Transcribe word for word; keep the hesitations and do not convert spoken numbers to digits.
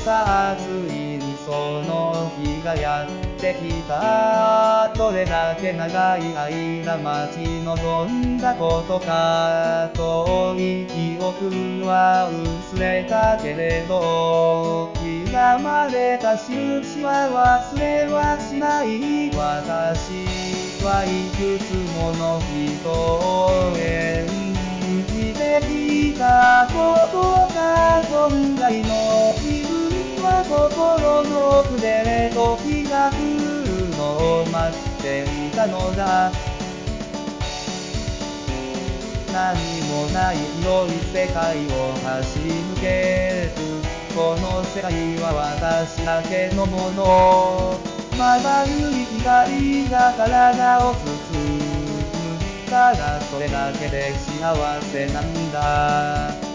さあついにその日がやってきた。どれだけ長い間待ち望んだことか。遠い記憶は薄れたけれど、刻まれた印は忘れはしない。私はいくつもの人を演じてきたことか。本来の自分は心の奥で時が来るのを待っていたのだ。何もない広い世界を走り抜ける。この世界は私だけのもの。まばゆい光が体を包む。ただそれだけで幸せなんだ。